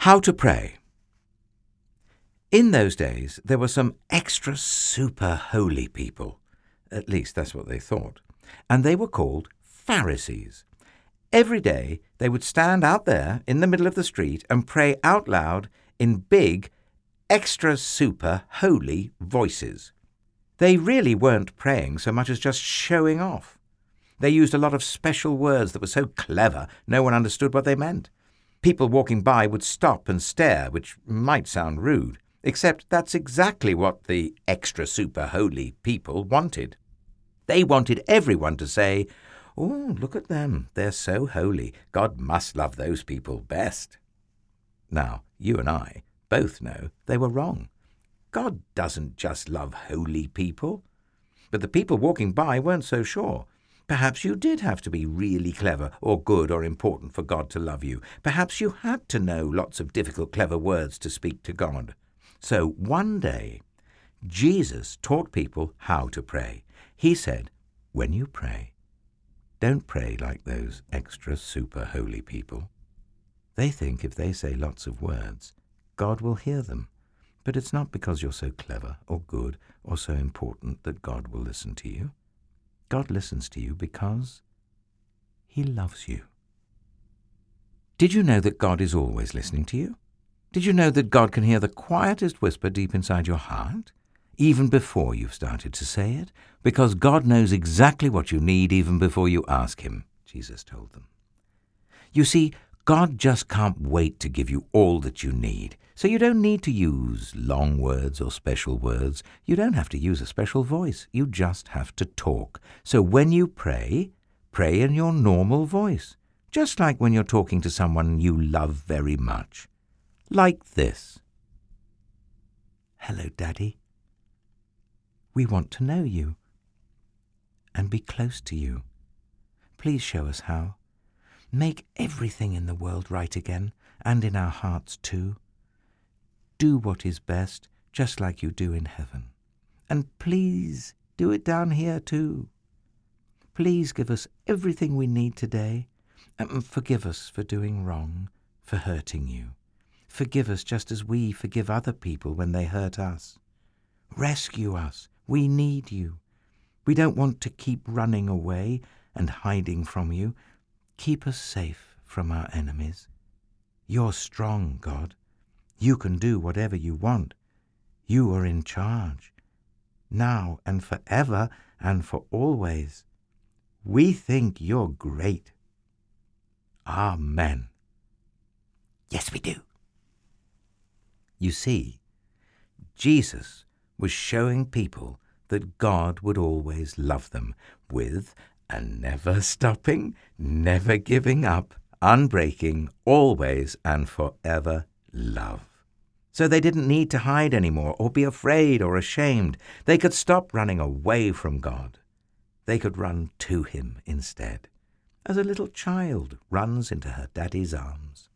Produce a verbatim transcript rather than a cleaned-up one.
How to pray. In those days, there were some extra super holy people. At least that's what they thought. And they were called Pharisees. Every day, they would stand out there in the middle of the street and pray out loud in big, extra super holy voices. They really weren't praying so much as just showing off. They used a lot of special words that were so clever no one understood what they meant. People walking by would stop and stare, which might sound rude, except that's exactly what the extra super holy people wanted. They wanted everyone to say, "Oh, look at them, they're so holy. God must love those people best." Now, you and I both know they were wrong. God doesn't just love holy people. But the people walking by weren't so sure. Perhaps you did have to be really clever or good or important for God to love you. Perhaps you had to know lots of difficult, clever words to speak to God. So one day, Jesus taught people how to pray. He said, when you pray, don't pray like those extra super holy people. They think if they say lots of words, God will hear them. But it's not because you're so clever or good or so important that God will listen to you. God listens to you because He loves you. Did you know that God is always listening to you? Did you know that God can hear the quietest whisper deep inside your heart, even before you've started to say it? Because God knows exactly what you need even before you ask Him, Jesus told them. You see, God just can't wait to give you all that you need. So you don't need to use long words or special words. You don't have to use a special voice. You just have to talk. So when you pray, pray in your normal voice, just like when you're talking to someone you love very much. Like this. Hello, Daddy. We want to know you and be close to you. Please show us how. Make everything in the world right again, and in our hearts too. Do what is best, just like you do in heaven. And please do it down here too. Please give us everything we need today, and forgive us for doing wrong, for hurting you. Forgive us just as we forgive other people when they hurt us. Rescue us. We need you. We don't want to keep running away and hiding from you. Keep us safe from our enemies. You're strong, God. You can do whatever you want. You are in charge, now and forever and for always. We think you're great. Amen. Yes, we do. You see, Jesus was showing people that God would always love them with a never stopping, never giving up, unbreaking, always and forever love. So they didn't need to hide anymore or be afraid or ashamed. They could stop running away from God. They could run to Him instead, as a little child runs into her daddy's arms.